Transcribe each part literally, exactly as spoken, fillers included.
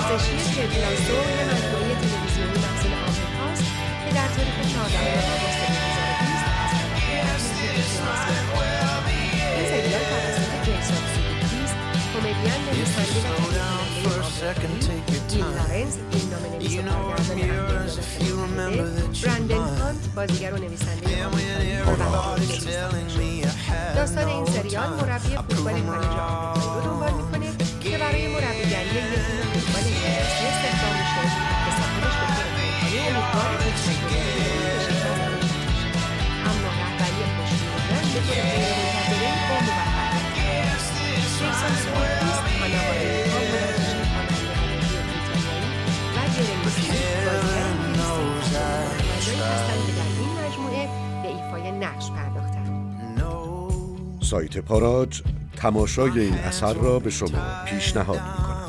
پرستشی تد لاسو یه مجموعه تلویزیونی محصول آمریکاست که در تاریخ چهاردهم آگوست دو هزار و بیست از طرف این سریال توسط جیسون سودیکیس، کمدین، نویسنده و تهیه‌کننده نیل لارنس، فیلمنامه‌نویس و کارگردان برندن هانت، بازیگر و نویسنده آمریکایی و برنامه‌نویس ساخته. داستان این سریال مربی فوتبال کالج آمریکایی رو دنبال می‌کنه که برای مربیگری یک تیم فوتبال انگلیسی استخدام میشه که صاحبش به طور فوق‌العاده امیدوار به شکست اما رهبری خوشبینانه به طور غیرمنتظره با موفقیت. جیسون سودیکیس، آنا بارنیکا، مربی خواننده هنری بریتانیایی و جرمی اسمیت، بازیگر انگلیسی هستند که در این مجموعه به ایفای نقش پرداختند. سایت پاراج تماشای این اثر را به شما پیشنهاد می‌کند.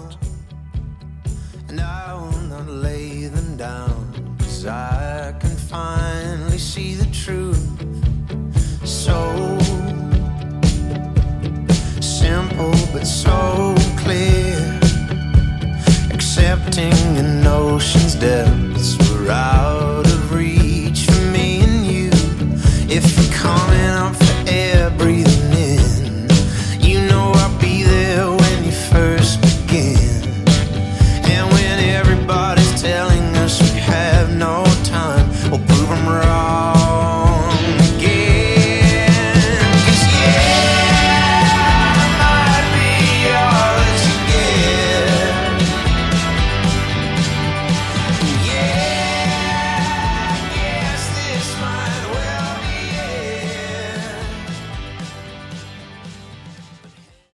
Simple but so clear, accepting an ocean's depths were out.